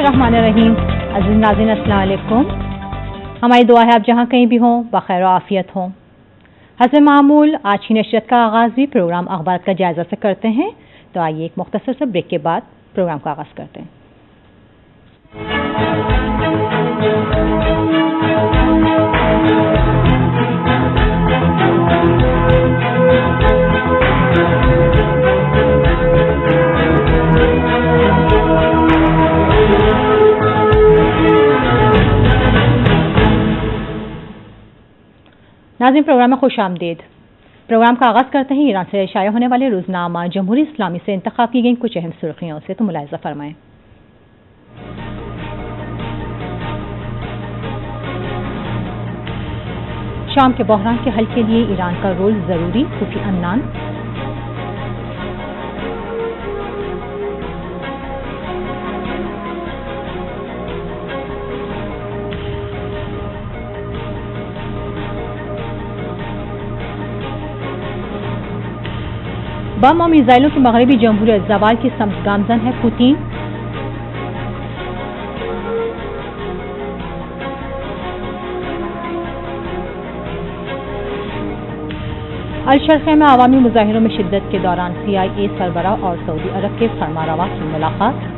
बिस्मिल्लाहिर्रहमानिर्रहीम। अज़ीज़ नाज़रीन अस्सलाम वालेकुम। हमारी दुआ है आप जहाँ कहीं भी हों बखैर और आफियत हों। हज़रत मामूल आज की नशरियत का आगाज़ भी प्रोग्राम अखबार का जायज़ा से करते हैं, तो आइए एक मुख्तसर से ब्रेक के बाद प्रोग्राम का आगाज़ करते हैं। नाज़रीन प्रोग्राम में खुश आमदीद। प्रोग्राम का आगाज़ करते हैं ईरान से शाया होने वाले रोज़नामा जमहूरी इस्लामी से इंतखाब की गई कुछ अहम सुर्खियों से, तो मुलाहिज़ा फरमाएं। शाम के बहरान के हल के लिए ईरान का रोल ज़रूरी, सूफी अन्नान। बम और मिसाइलों की मगरबी जमहूरियत ज़वाल की समत गामजन है पुतिन। अल-शर्क़ में अवामी मुजाहिरों में शिद्दत के दौरान CIA सरबराह और सऊदी अरब के फरमारवा की मुलाकात।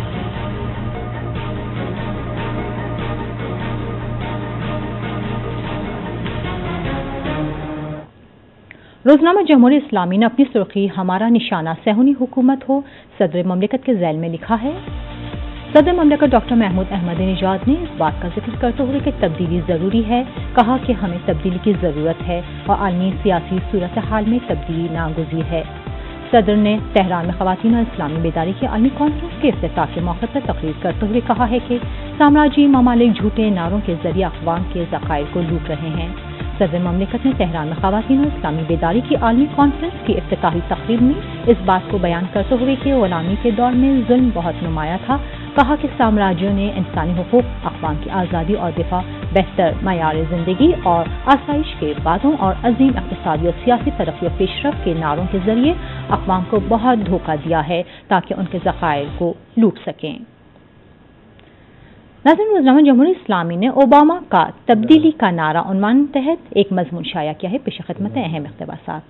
रोज़नामा जमहूरी इस्लामी ने अपनी सुर्खी हमारा निशाना सहूनी हुकूमत हो सदर ममलिकत के ज़ैल में लिखा है। सदर ममलिकत डॉक्टर महमूद अहमदीनेजाद ने इस बात का जिक्र करते हुए कि तब्दीली ज़रूरी है, कहा कि हमें तब्दीली की ज़रूरत है और आलमी सियासी सूरत हाल में तब्दीली नागुज़ीर है। सदर ने तेहरान में ख़वातीन और इस्लामी बेदारी की आलमी कॉन्फ्रेंस के इफ्तिताह के मौके पर तकरीर करते हुए कहा है कि साम्राज्यी ममालिक झूठे नारों के जरिए अक़वाम के ज़खायर को लूट रहे हैं। सदर ममलिकत ने तेहरान में ख़वातीन और इस्लामी बेदारी की आलमी कॉन्फ्रेंस की इफ्तिताही तकरीब में इस बात को बयान करते हुए कि ग़ुलामी के दौर में ज़ुल्म बहुत नुमाया था, कहा कि साम्राज्यों ने इंसानी हुकूक, अक़वाम की आज़ादी और दिफा, बेहतर मयार ज़िंदगी और आसाइश के वादों और अज़ीम इक़्तिसादी और सियासी तरक्की और पेशरफ़्त के नारों के ज़रिए अक़वाम को बहुत धोखा दिया है ताकि उनके ज़खायर को लूट सकें। नाज़रीन रोज़नामा जमहूरी इस्लामी ने ओबामा का तब्दीली का नारा उन्वान तहत एक मज़मून शाया किया है। पेश खिदमत अहम इक़्तिबासात।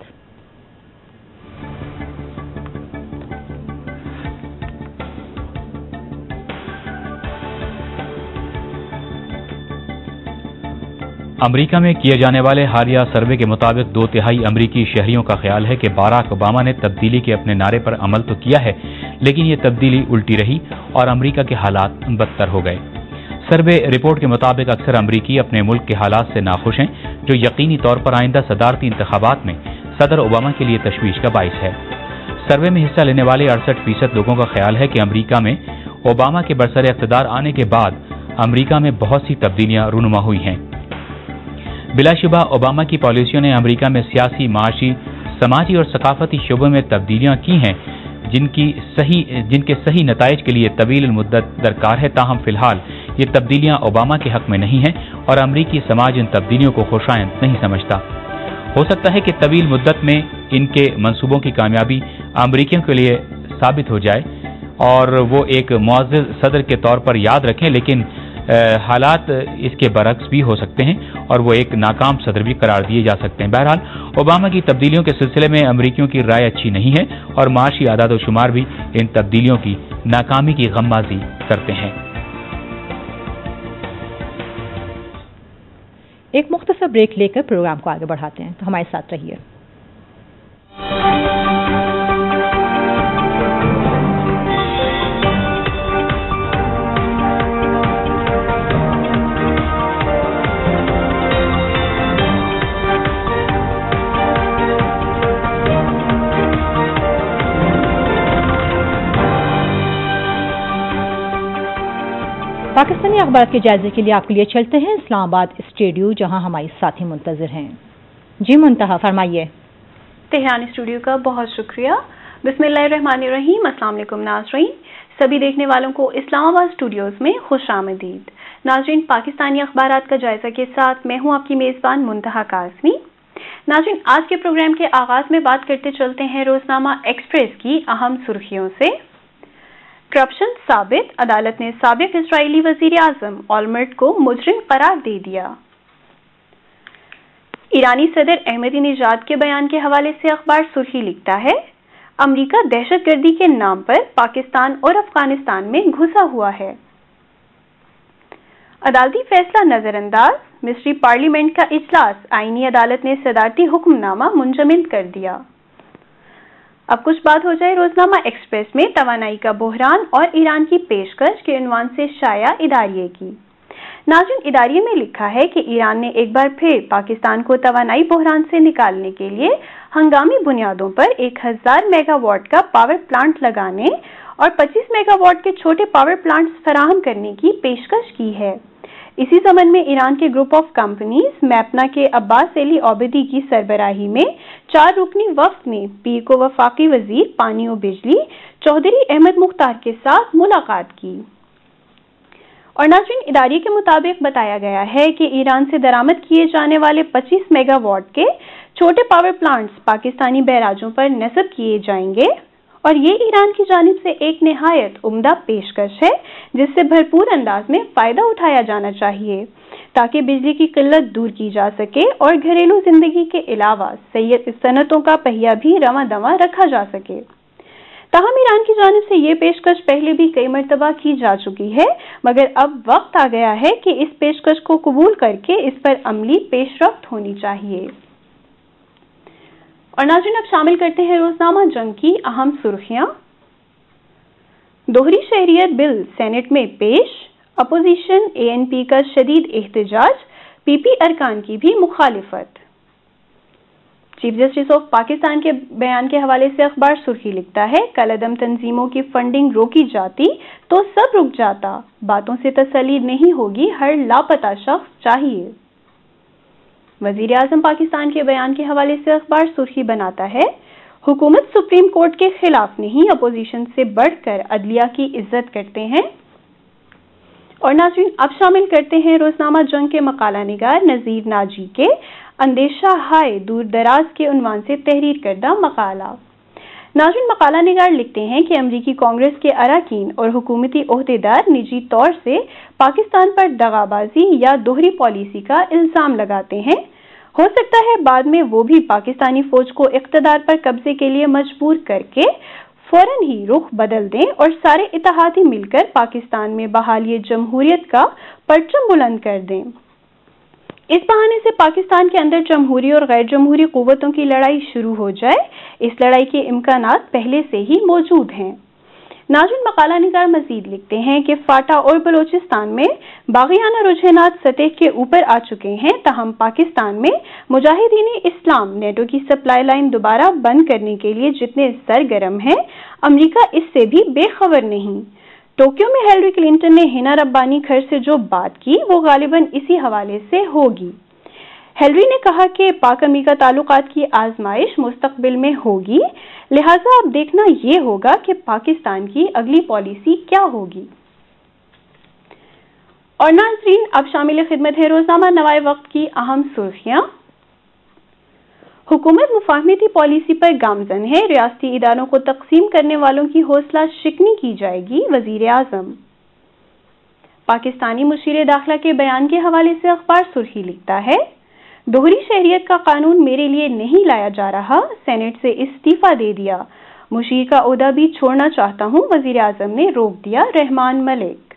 अमेरिका में किए जाने वाले हालिया सर्वे के मुताबिक 2/3 अमेरिकी शहरियों का ख्याल है कि बाराक ओबामा ने तब्दीली के अपने नारे पर अमल तो किया है, लेकिन ये तब्दीली उल्टी रही और अमेरिका के हालात बदतर हो गए। सर्वे रिपोर्ट के मुताबिक अक्सर अमरीकी अपने मुल्क के हालात से नाखुश हैं, जो यकीनी तौर पर आइंदा सदारती इंतखाबात में सदर ओबामा के लिए तशवीश का बाइस है। सर्वे में हिस्सा लेने वाले 68% लोगों का ख्याल है कि अमरीका में ओबामा के बरसर इख्तिदार आने के बाद अमरीका में बहुत सी तब्दीलियां रूनुमा हुई हैं। बिलाशुबा ओबामा की पॉलिसियों ने अमरीका में सियासी, माशी, समाजी और सकाफती शोबों में तब्दीलियां की हैं, जिनके सही नताइज के लिए तवील मुद्दत दरकार है। ताहम फिलहाल ये तब्दीलियां ओबामा के हक में नहीं हैं और अमरीकी समाज इन तब्दीलियों को खुशाइंद नहीं समझता। हो सकता है कि तवील मुद्दत में इनके मंसूबों की कामयाबी अमरीकियों के लिए साबित हो जाए और वो एक मुअज़्ज़िज़ सदर के तौर पर याद रखें, लेकिन हालात इसके बरक्स भी हो सकते हैं और वो एक नाकाम सदर भी करार दिए जा सकते हैं। बहरहाल ओबामा की तब्दीलियों के सिलसिले में अमरीकियों की राय अच्छी नहीं है और माशी आदाद व शुमार भी इन तब्दीलियों की नाकामी की गमबाजी करते हैं। एक मुख्तसर ब्रेक लेकर प्रोग्राम को आगे बढ़ाते हैं, तो हमारे साथ रहिए। पाकिस्तानी अखबार के जायजे के लिए आपके लिए चलते हैं इस्लामाबाद स्टूडियो, जहां हमारी साथी मुंतजिर हैं। जी मुंतहा फरमाइए। तेहरान स्टूडियो का बहुत शुक्रिया। बिस्मिल्लाहिर्रहमानिर्रहीम। अस्सलाम वालेकुम नाज़रीन, सभी देखने वालों को इस्लामाबाद स्टूडियोज में खुश आमदीद। नाज़रीन, पाकिस्तानी अखबारात का जायजा के साथ मैं हूं आपकी मेज़बान मुंतहा काज़मी। नाज़रीन, आज के प्रोग्राम के आगाज में बात करते चलते हैं रोजनामा एक्सप्रेस की अहम सुर्खियों से। کرپشن ثابت، عدالت نے سابق اسرائیلی وزیر اعظم اولمرٹ کو مجرم قرار دے دیا۔ ایرانی صدر احمدی نژاد کے بیان کے حوالے سے اخبار سرخی لکھتا ہے، امریکہ دہشت گردی کے نام پر پاکستان اور افغانستان میں گھسا ہوا ہے۔ عدالتی فیصلہ نظر انداز، مصری پارلیمنٹ کا اجلاس، آئینی عدالت نے صدارتی حکم نامہ منجمد کر دیا۔ اب کچھ بات ہو جائے روزنامہ ایکسپریس میں توانائی کا بحران اور ایران کی پیشکش کے عنوان سے شائع اداریے کی۔ ناظرین، اداریے میں لکھا ہے کہ ایران نے ایک بار پھر پاکستان کو توانائی بحران سے نکالنے کے لیے ہنگامی بنیادوں پر 1000 میگا واٹ کا پاور پلانٹ لگانے اور 25 میگا واٹ کے چھوٹے پاور پلانٹس فراہم کرنے کی پیشکش کی ہے۔ اسی ضمن میں ایران کے گروپ آف کمپنیز میپنا کے عباس علی عابدی کی سربراہی میں 4 رکنی وفد نے پیر کو وفاقی وزیر پانی و بجلی چودھری احمد مختار کے ساتھ ملاقات کی۔ اور ناظرین، ادارے کے مطابق بتایا گیا ہے کہ ایران سے درآمد کیے جانے والے 25 میگا واٹ کے چھوٹے پاور پلانٹس پاکستانی بیراجوں پر نصب کیے جائیں گے، اور یہ ایران کی جانب سے ایک نہایت عمدہ پیشکش ہے جس سے بھرپور انداز میں فائدہ اٹھایا جانا چاہیے تاکہ بجلی کی قلت دور کی جا سکے اور گھریلو زندگی کے علاوہ صنعتوں کا پہیہ بھی رواں دواں رکھا جا سکے۔ تاہم ایران کی جانب سے یہ پیشکش پہلے بھی کئی مرتبہ کی جا چکی ہے، مگر اب وقت آ گیا ہے کہ اس پیشکش کو قبول کر کے اس پر عملی پیش رفت ہونی چاہیے۔ اور ناظرین، اب شامل کرتے ہیں روزنامہ جنگ کی اہم سرخیاں۔ دوہری شہریت بل سینٹ میں پیش، اپوزیشن ANP کا شدید احتجاج، PP ارکان کی بھی مخالفت۔ چیف جسٹس آف پاکستان کے بیان کے حوالے سے اخبار سرخی لکھتا ہے، کالعدم تنظیموں کی فنڈنگ روکی جاتی تو سب رک جاتا، باتوں سے تسلی نہیں ہوگی، ہر لاپتہ شخص چاہیے۔ وزیر اعظم پاکستان کے بیان کے حوالے سے اخبار سرخی بناتا ہے، حکومت سپریم کورٹ کے خلاف نہیں، اپوزیشن سے بڑھ کر عدلیہ کی عزت کرتے ہیں۔ اور ناظرین، اب شامل کرتے ہیں روزنامہ جنگ کے مقالہ نگار نذیر ناجی کے اندیشہ ہائے دور دراز کے عنوان سے تحریر کردہ مقالہ۔ ناظرین، مقالہ نگار لکھتے ہیں کہ امریکی کانگریس کے اراکین اور حکومتی عہدیدار نجی طور سے پاکستان پر دغابازی یا دوہری پالیسی کا الزام لگاتے ہیں۔ ہو سکتا ہے بعد میں وہ بھی پاکستانی فوج کو اقتدار پر قبضے کے لیے مجبور کر کے فوراً ہی رخ بدل دیں اور سارے اتحادی مل کر پاکستان میں بحالی جمہوریت کا پرچم بلند کر دیں۔ اس بہانے سے پاکستان کے اندر جمہوری اور غیر جمہوری قوتوں کی لڑائی شروع ہو جائے۔ اس لڑائی کے امکانات پہلے سے ہی موجود ہیں۔ ناظرین، مقالہ نگار مزید لکھتے ہیں کہ فاٹا اور بلوچستان میں باغیانہ رجحانات سطح کے اوپر آ چکے ہیں، تاہم پاکستان میں مجاہدین اسلام نیٹو کی سپلائی لائن دوبارہ بند کرنے کے لیے جتنے سرگرم ہیں، امریکہ اس سے بھی بے خبر نہیں۔ ٹوکیو میں ہیلری کلنٹن نے ہنا ربانی گھر سے جو بات کی وہ غالباً اسی حوالے سے ہوگی۔ ہیلری نے کہا کہ پاک امریکہ تعلقات کی آزمائش مستقبل میں ہوگی، لہٰذا اب دیکھنا یہ ہوگا کہ پاکستان کی اگلی پالیسی کیا ہوگی۔ اور ناظرین، اب شامل خدمت ہے روزنامہ نوائے وقت کی اہم سرخیاں۔ حکومت مفاہمتی پالیسی پر گامزن ہے، ریاستی اداروں کو تقسیم کرنے والوں کی حوصلہ شکنی کی جائے گی، وزیر اعظم۔ پاکستانی مشیر داخلہ کے بیان کے حوالے سے اخبار سرخی لکھتا ہے، دوہری شہریت کا قانون میرے لیے نہیں لایا جا رہا، سینٹ سے استعفیٰ دے دیا، مشیر کا عہدہ بھی چھوڑنا چاہتا ہوں، وزیر اعظم نے روک دیا، رحمان ملک۔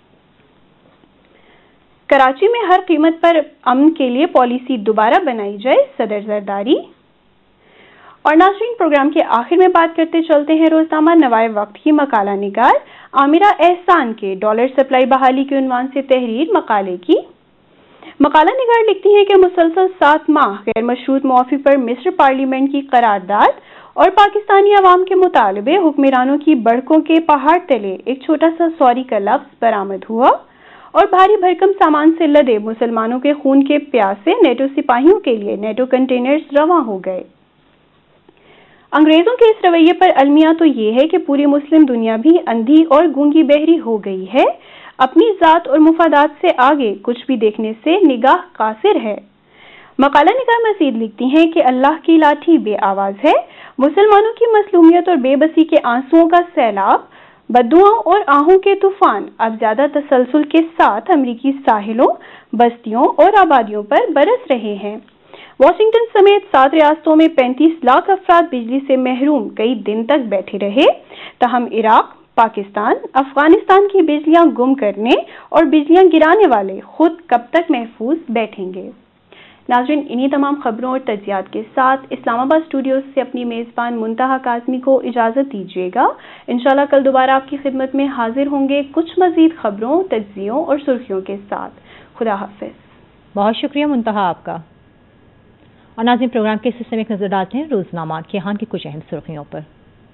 کراچی میں ہر قیمت پر امن کے لیے پالیسی دوبارہ بنائی جائے، صدر زرداری۔ اور ناظرین، پروگرام کے آخر میں بات کرتے چلتے ہیں روزنامہ نوائے وقت کی مقالہ نگار عامرہ احسان کے ڈالر سپلائی بحالی کے عنوان سے تحریر مقالے کی۔ مقالہ نگار لکھتی ہے کہ مسلسل 7 ماہ غیر مشروط معافی پر مصر پارلیمنٹ کی قرارداد اور پاکستانی عوام کے مطالبے، حکمرانوں کی بڑکوں کے پہاڑ تلے ایک چھوٹا سا سوری کا لفظ برآمد ہوا اور بھاری بھرکم سامان سے لدے مسلمانوں کے خون کے پیاسے نیٹو سپاہیوں کے لیے نیٹو کنٹینرز رواں ہو گئے۔ انگریزوں کے اس رویے پر المیہ تو یہ ہے کہ پوری مسلم دنیا بھی اندھی اور گونگی بہری ہو گئی ہے، اپنی ذات اور مفادات سے آگے کچھ بھی دیکھنے سے نگاہ قاصر ہے۔ مقالہ نگار مزید لکھتی ہیں کہ اللہ کی لاٹھی بے آواز ہے، مسلمانوں کی مظلومیت اور بے بسی کے آنسوؤں کا سیلاب بددعاؤں اور آہوں کے طوفان اب زیادہ تسلسل کے ساتھ امریکی ساحلوں، بستیوں اور آبادیوں پر برس رہے ہیں۔ واشنگٹن سمیت 7 ریاستوں میں 35 لاکھ افراد بجلی سے محروم کئی دن تک بیٹھے رہے۔ تاہم عراق، پاکستان، افغانستان کی بجلیاں گم کرنے اور بجلیاں گرانے والے خود کب تک محفوظ بیٹھیں گے؟ ناظرین، انہی تمام خبروں اور تجزیات کے ساتھ اسلام آباد اسٹوڈیوز سے اپنی میزبان منتہا کاظمی کو اجازت دیجیے گا۔ انشاءاللہ کل دوبارہ آپ کی خدمت میں حاضر ہوں گے کچھ مزید خبروں، تجزیوں اور سرخیوں کے ساتھ۔ خدا حافظ۔ بہت شکریہ منتہا آپ کا۔ اور ناظرین، پروگرام کے اس حصے میں ایک نظر ڈالتے ہیں روزنامہ کیہان کی کچھ اہم سرخیوں پر۔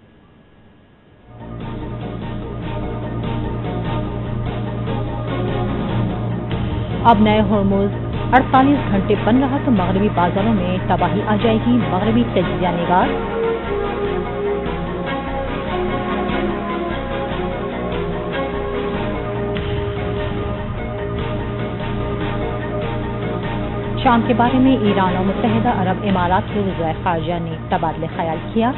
اب نئے ہرمز 48 گھنٹے بن رہا تو مغربی بازاروں میں تباہی آ جائے گی، مغربی تجزیہ نگار۔ شام کے بارے میں ایران اور متحدہ عرب امارات کے وزرائے خارجہ نے تبادلہ خیال کیا۔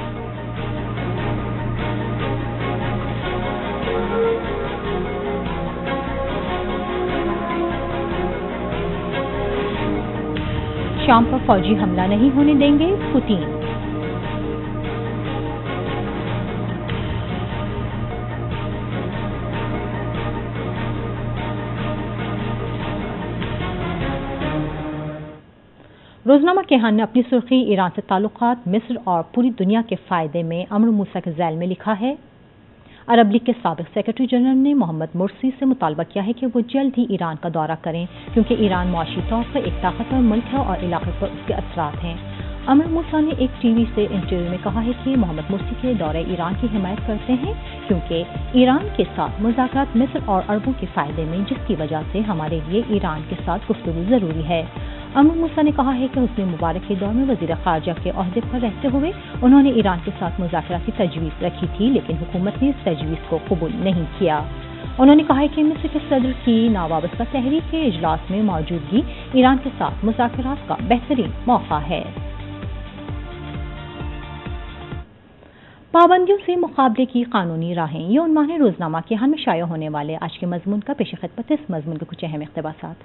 شام پر فوجی حملہ نہیں ہونے دیں گے پوتین۔ روزنامہ کیہان نے اپنی سرخی ایران سے تعلقات، مصر اور پوری دنیا کے فائدے میں امر موسیٰ کے ذیل میں لکھا ہے۔ عرب لیگ کے سابق سیکرٹری جنرل نے محمد مرسی سے مطالبہ کیا ہے کہ وہ جلد ہی ایران کا دورہ کریں کیونکہ ایران معاشی طور پر ایک طاقتور ملک ہے اور علاقے پر اس کے اثرات ہیں۔ امر موسیٰ نے ایک ٹی وی سے انٹرویو میں کہا ہے کہ محمد مرسی کے دورہ ایران کی حمایت کرتے ہیں کیونکہ ایران کے ساتھ مذاکرات مصر اور عربوں کے فائدے میں، جس کی وجہ سے ہمارے لیے ایران کے ساتھ گفتگو ضروری ہے۔ امر موسیٰ نے کہا ہے کہ حسنی مبارک کے دور میں وزیر خارجہ کے عہدے پر رہتے ہوئے انہوں نے ایران کے ساتھ مذاکرات کی تجویز رکھی تھی، لیکن حکومت نے اس تجویز کو قبول نہیں کیا۔ انہوں نے کہا ہے کہ مصر کے صدر کی ناوابستہ تحریک کے اجلاس میں موجودگی ایران کے ساتھ مذاکرات کا بہترین موقع ہے۔ پابندیوں سے مقابلے کی قانونی راہیں، یہ عنوان ہے روزنامہ کیہان میں شائع ہونے والے آج کے مضمون کا۔ پیش خدمت اس مضمون کے کچھ اہم اقتباسات۔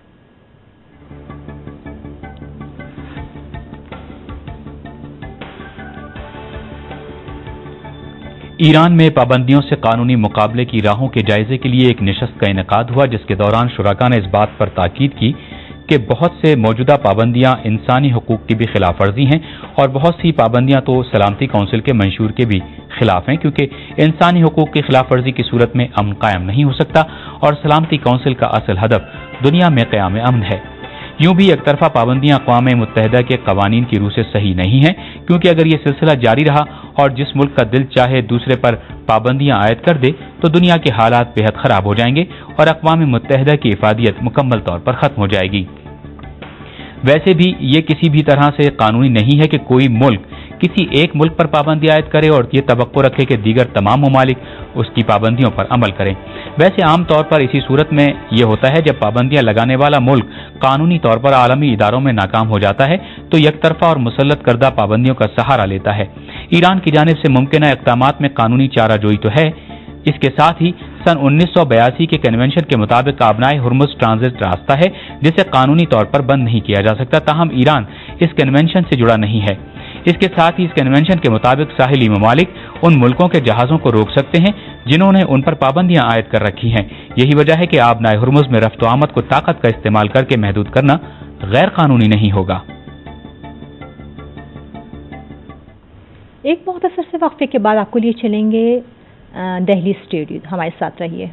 ایران میں پابندیوں سے قانونی مقابلے کی راہوں کے جائزے کے لیے ایک نشست کا انعقاد ہوا، جس کے دوران شرکاء نے اس بات پر تاکید کی کہ بہت سے موجودہ پابندیاں انسانی حقوق کی بھی خلاف ورزی ہیں اور بہت سی پابندیاں تو سلامتی کونسل کے منشور کے بھی خلاف ہیں، کیونکہ انسانی حقوق کی خلاف ورزی کی صورت میں امن قائم نہیں ہو سکتا اور سلامتی کونسل کا اصل ہدف دنیا میں قیام امن ہے۔ یوں بھی ایک طرفہ پابندیاں اقوام متحدہ کے قوانین کی روح سے صحیح نہیں ہیں، کیونکہ اگر یہ سلسلہ جاری رہا اور جس ملک کا دل چاہے دوسرے پر پابندیاں عائد کر دے تو دنیا کے حالات بے حد خراب ہو جائیں گے اور اقوام متحدہ کی افادیت مکمل طور پر ختم ہو جائے گی۔ ویسے بھی یہ کسی بھی طرح سے قانونی نہیں ہے کہ کوئی ملک کسی ایک ملک پر پابندی عائد کرے اور یہ توقع رکھے کہ دیگر تمام ممالک اس کی پابندیوں پر عمل کریں۔ ویسے عام طور پر اسی صورت میں یہ ہوتا ہے جب پابندیاں لگانے والا ملک قانونی طور پر عالمی اداروں میں ناکام ہو جاتا ہے تو یک طرفہ اور مسلط کردہ پابندیوں کا سہارا لیتا ہے۔ ایران کی جانب سے ممکنہ اقدامات میں قانونی چارہ جوئی تو ہے، اس کے ساتھ ہی سن 1982 کے کنونشن کے مطابق آبنائے ہرمز ٹرانزٹ راستہ ہے جسے قانونی طور پر بند نہیں کیا جا سکتا، تاہم ایران اس کنونشن سے جڑا نہیں ہے۔ اس کے ساتھ ہی اس کنونشن کے مطابق ساحلی ممالک ان ملکوں کے جہازوں کو روک سکتے ہیں جنہوں نے ان پر پابندیاں عائد کر رکھی ہیں۔ یہی وجہ ہے کہ آبنائے ہرمز میں رفت و آمد کو طاقت کا استعمال کر کے محدود کرنا غیر قانونی نہیں ہوگا۔ ایک مختصر سے وقفے کے بعد آپ کو لیے چلیں گے دہلی اسٹوڈیو، ہمارے ساتھ رہیے۔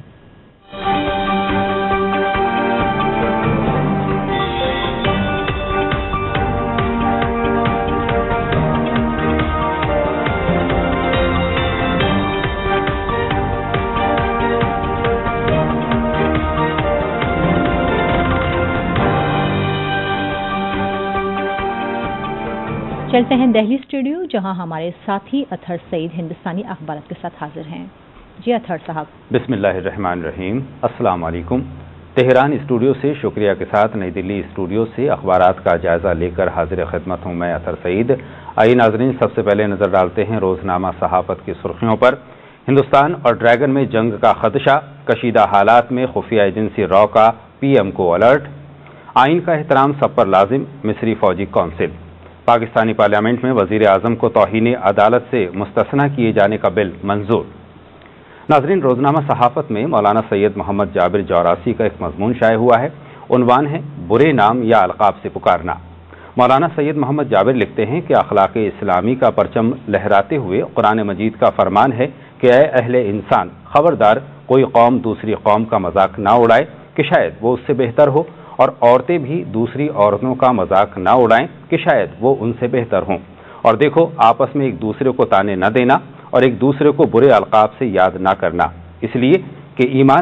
چلتے ہیں دہلی اسٹوڈیو جہاں ہمارے ساتھی اطہر سعید ہندوستانی اخبارات کے ساتھ حاضر ہیں۔ جی اطہر صاحب۔ بسم اللہ الرحمن الرحیم، السلام علیکم۔ تہران اسٹوڈیو سے شکریہ کے ساتھ نئی دلی اسٹوڈیو سے اخبارات کا جائزہ لے کر حاضر خدمت ہوں میں اطہر سعید۔ آئیے ناظرین، سب سے پہلے نظر ڈالتے ہیں روزنامہ صحافت کی سرخیوں پر۔ ہندوستان اور ڈریگن میں جنگ کا خدشہ، کشیدہ حالات میں خفیہ ایجنسی را کا پی ایم کو الرٹ، آئین کا احترام سب پر لازم، مصری فوجی کونسل، پاکستانی پارلیمنٹ میں وزیر اعظم کو توہین عدالت سے مستثنی کیے جانے کا بل منظور۔ ناظرین، روزنامہ صحافت میں مولانا سید محمد جابر جوراسی کا ایک مضمون شائع ہوا ہے، عنوان ہے برے نام یا القاب سے پکارنا۔ مولانا سید محمد جابر لکھتے ہیں کہ اخلاق اسلامی کا پرچم لہراتے ہوئے قرآن مجید کا فرمان ہے کہ اے اہل انسان، خبردار کوئی قوم دوسری قوم کا مذاق نہ اڑائے کہ شاید وہ اس سے بہتر ہو، اور عورتیں بھی دوسری عورتوں کا مذاق نہ اڑائیں کہ شاید وہ ان سے بہتر ہوں، اور دیکھو آپس میں ایک دوسرے کو تانے نہ دینا اور ایک دوسرے کو برے القاب سے یاد نہ کرنا، اس لیے کہ ایمان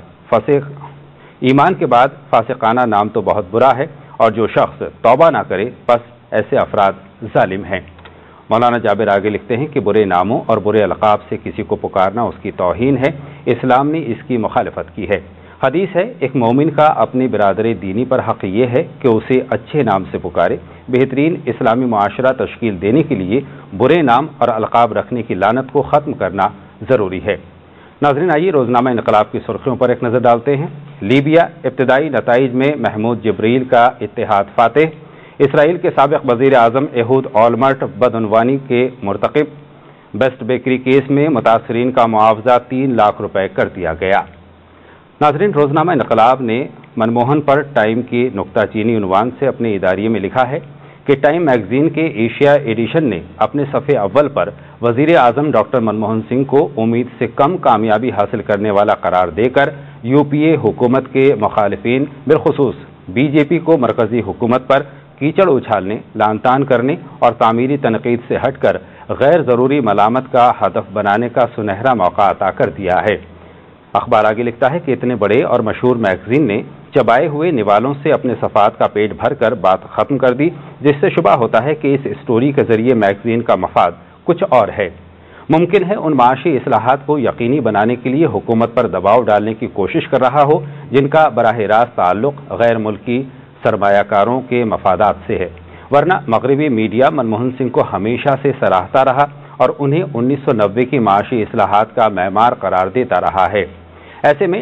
کے بعد فاسقانہ نام تو بہت برا ہے، اور جو شخص توبہ نہ کرے بس ایسے افراد ظالم ہیں۔ مولانا جابر آگے لکھتے ہیں کہ برے ناموں اور برے القاب سے کسی کو پکارنا اس کی توہین ہے، اسلام نے اس کی مخالفت کی ہے۔ حدیث ہے، ایک مومن کا اپنی برادر دینی پر حق یہ ہے کہ اسے اچھے نام سے پکارے۔ بہترین اسلامی معاشرہ تشکیل دینے کے لیے برے نام اور القاب رکھنے کی لعنت کو ختم کرنا ضروری ہے۔ ناظرین، آئیے روزنامہ انقلاب کی سرخیوں پر ایک نظر ڈالتے ہیں۔ لیبیا، ابتدائی نتائج میں محمود جبریل کا اتحاد فاتح۔ اسرائیل کے سابق وزیر اعظم ایہود اولمرٹ بدعنوانی کے مرتکب۔ بیسٹ بیکری کیس میں متاثرین کا معاوضہ 3 لاکھ روپے کر دیا گیا۔ ناظرین، روزنامہ انقلاب نے منموہن پر ٹائم کی نکتہ چینی عنوان سے اپنے اداریے میں لکھا ہے کہ ٹائم میگزین کے ایشیا ایڈیشن نے اپنے صفحے اول پر وزیر اعظم ڈاکٹر منموہن سنگھ کو امید سے کم کامیابی حاصل کرنے والا قرار دے کر یو پی اے حکومت کے مخالفین بالخصوص بی جے پی کو مرکزی حکومت پر کیچڑ اچھالنے، لعن طعن کرنے اور تعمیری تنقید سے ہٹ کر غیر ضروری ملامت کا ہدف بنانے کا سنہرا موقع عطا کر دیا ہے۔ اخبار آگے لکھتا ہے کہ اتنے بڑے اور مشہور میگزین نے چبائے ہوئے نوالوں سے اپنے صفحات کا پیٹ بھر کر بات ختم کر دی، جس سے شبہ ہوتا ہے کہ اس اسٹوری کے ذریعے میگزین کا مفاد کچھ اور ہے۔ ممکن ہے ان معاشی اصلاحات کو یقینی بنانے کے لیے حکومت پر دباؤ ڈالنے کی کوشش کر رہا ہو جن کا براہ راست تعلق غیر ملکی سرمایہ کاروں کے مفادات سے ہے، ورنہ مغربی میڈیا منموہن سنگھ کو ہمیشہ سے سراہتا رہا اور انہیں 1990 کی معاشی اصلاحات کا معمار قرار دیتا رہا ہے۔ ایسے میں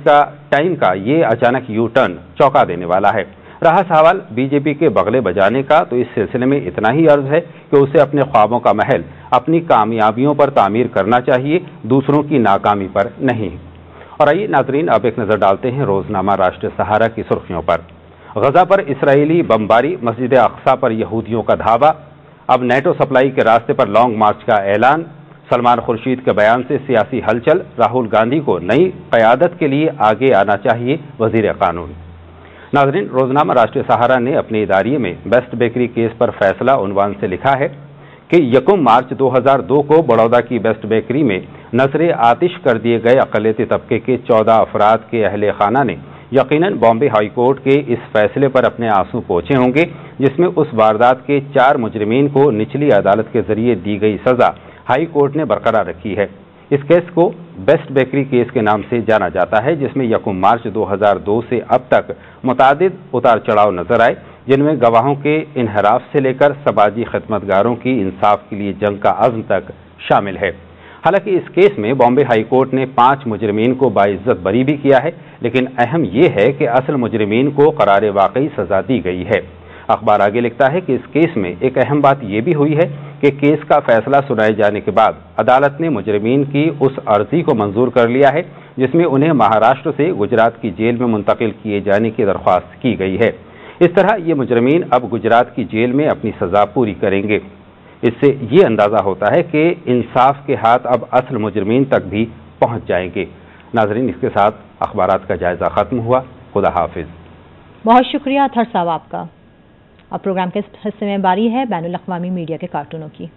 ٹائم کا یہ اچانک یو ٹرن چونکا دینے والا ہے۔ رہا سوال بی جے پی کے بغلے بجانے کا، تو اس سلسلے میں اتنا ہی عرض ہے کہ اسے اپنے خوابوں کا محل اپنی کامیابیوں پر تعمیر کرنا چاہیے، دوسروں کی ناکامی پر نہیں۔ اور آئیے ناظرین، اب ایک نظر ڈالتے ہیں روزنامہ راشٹر سہارا کی سرخیوں پر۔ غزہ پر اسرائیلی بمباری، مسجد اقصی پر یہودیوں کا دھاوا، اب نیٹو سپلائی کے راستے پر لانگ مارچ کا اعلان، سلمان خورشید کے بیان سے سیاسی ہلچل، راہل گاندھی کو نئی قیادت کے لیے آگے آنا چاہیے وزیر قانون۔ ناظرین، روزنامہ راشٹر سہارا نے اپنے اداریے میں بیسٹ بیکری کیس پر فیصلہ عنوان سے لکھا ہے کہ 1 مارچ 2002 کو بڑودہ کی بیسٹ بیکری میں نظر آتش کر دیے گئے اقلیتی طبقے کے 14 افراد کے اہل خانہ نے یقیناً بامبے ہائی کورٹ کے اس فیصلے پر اپنے آنسو پوچھے ہوں گے جس میں اس واردات کے 4 مجرمین کو نچلی عدالت کے ذریعے دی گئی سزا ہائی کورٹ نے برقرار رکھی ہے۔ اس کیس کو بیسٹ بیکری کیس کے نام سے جانا جاتا ہے، جس میں 1 مارچ 2002 سے اب تک متعدد اتار چڑھاؤ نظر آئے، جن میں گواہوں کے انحراف سے لے کر سماجی خدمتگاروں کی انصاف کے لیے جنگ کا عزم تک شامل ہے۔ حالانکہ اس کیس میں بامبے ہائی کورٹ نے 5 مجرمین کو باعزت بری بھی کیا ہے، لیکن اہم یہ ہے کہ اصل مجرمین کو قرار واقعی سزا دی گئی ہے۔ اخبار آگے لکھتا ہے کہ اس کیس میں ایک اہم بات یہ بھی ہوئی ہے کہ کیس کا فیصلہ سنائے جانے کے بعد عدالت نے مجرمین کی اس عرضی کو منظور کر لیا ہے جس میں انہیں مہاراشٹر سے گجرات کی جیل میں منتقل کیے جانے کی درخواست کی گئی ہے۔ اس طرح یہ مجرمین اب گجرات کی جیل میں اپنی سزا پوری کریں گے۔ اس سے یہ اندازہ ہوتا ہے کہ انصاف کے ہاتھ اب اصل مجرمین تک بھی پہنچ جائیں گے۔ ناظرین، اس کے ساتھ اخبارات کا جائزہ ختم ہوا۔ خدا حافظ۔ بہت شکریہ اطہر صاحب آپ کا۔ اب پروگرام کے اس حصے میں باری ہے بین الاقوامی میڈیا کے کارٹونوں کی۔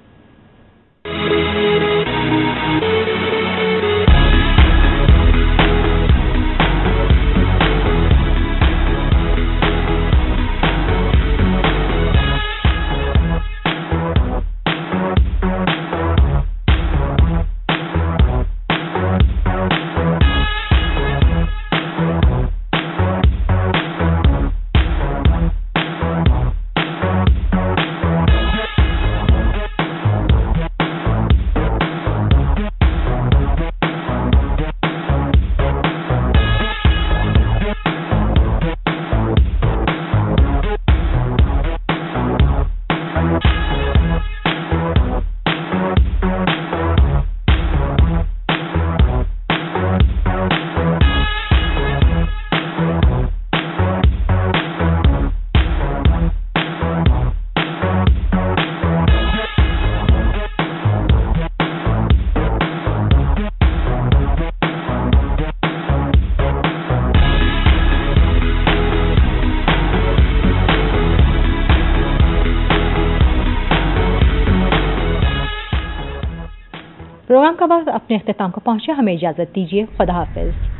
پروگرام کا وقت اپنے اختتام کو پہنچے، ہمیں اجازت دیجیے، خدا حافظ۔